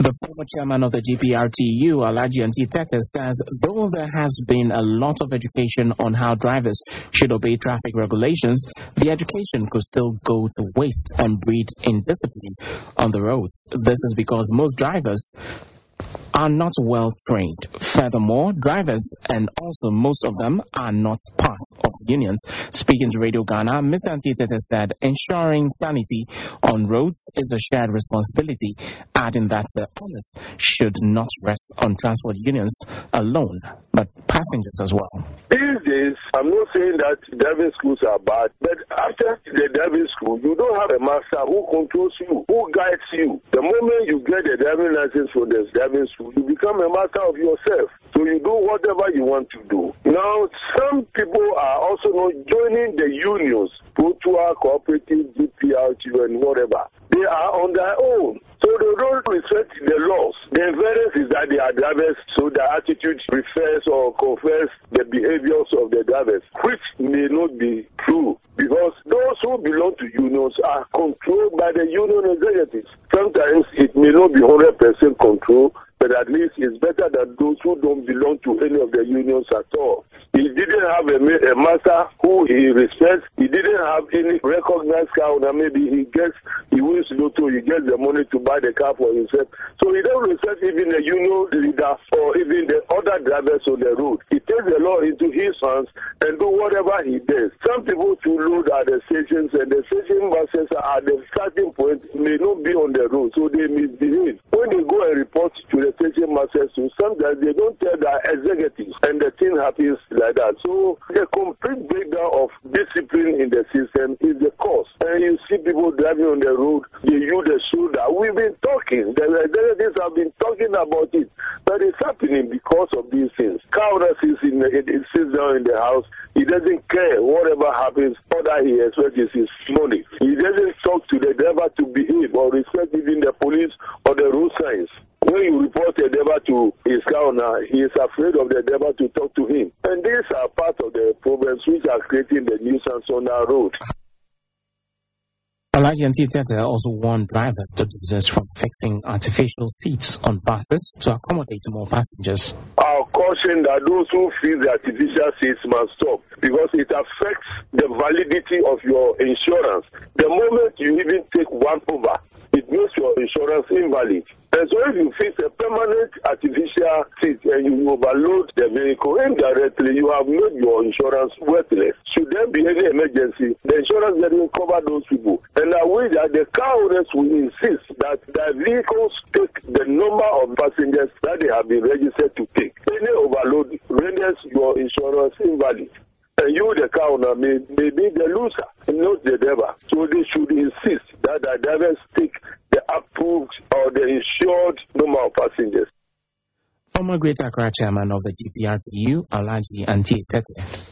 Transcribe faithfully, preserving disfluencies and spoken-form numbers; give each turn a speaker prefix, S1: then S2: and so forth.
S1: The former chairman of the G P R T U, Alhaji Anti Tete, says though there has been a lot of education on how drivers should obey traffic regulations, the education could still go to waste and breed indiscipline on the road. This is because most drivers are not well trained. Furthermore, drivers and also most of them are not part of unions. Speaking to Radio Ghana, Miz Anti Tete said ensuring sanity on roads is a shared responsibility, adding that the onus should not rest on transport unions alone, but passengers as well.
S2: These days, I'm not saying that driving schools are bad, but after the driving school, you don't have a master who controls you, who guides you. The moment you get a driving license for the driving school, you become a master of yourself. So you do whatever you want to do. Now, some people are also not joining the unions, Protua, Cooperative, G P R T U, and whatever. They are on their own. So they don't respect the laws. The inference is that they are drivers, so their attitude refers or confers the behaviors of the drivers, which may not be true, because those who belong to unions are controlled by the union executives. Sometimes it may not be one hundred percent control, but at least it's better than those who don't belong to any of the unions at all. He didn't have a, a master who he respects. He didn't have any recognized car owner. Maybe he gets, he wins lotto, he gets the money to buy the car for himself. So he don't respect even the union leader or even the other drivers on the road. He takes the law into his hands and do whatever he does. Some people to load at the stations, and the station buses at the starting point may not be on the road, so they misbehave. When they go and report to the station masters, sometimes they don't tell their executives, and the thing happens like that. So the complete breakdown of discipline in the system is the cause. And you see people driving on the road, they use the shoulder. We've been talking, the executives have been talking about it, but it's happening because of these things. Car owner sits, in the, it sits down in the house, he doesn't care whatever happens, all that he expects is his money. He doesn't talk to the driver to behave or respect even the police or the road signs. When you report a driver to his car owner, he is afraid of the driver to talk to him. And these are part of the problems which are creating the nuisance on our road.
S1: Alhaji Anti Tete also warned drivers to desist from fixing artificial seats on buses to accommodate more passengers.
S2: I'll caution that those who fix the artificial seats must stop, because it affects the validity of your insurance. The moment you even take one over, it makes your insurance invalid. And so if you fix a permanent artificial seat and you overload the vehicle indirectly, you have made your insurance worthless. Should there be any emergency, the insurance doesn't cover those people. And I wish that the car owners will insist that their vehicles take the number of passengers that they have been registered to take. Any overload renders your insurance invalid. And you, the car owner, may, may be the loser, not the driver. So they should insist that the drivers take the approved or the insured number of passengers.
S1: Former Greater Accra chairman of the G P R T U, Alhaji Anti Tete.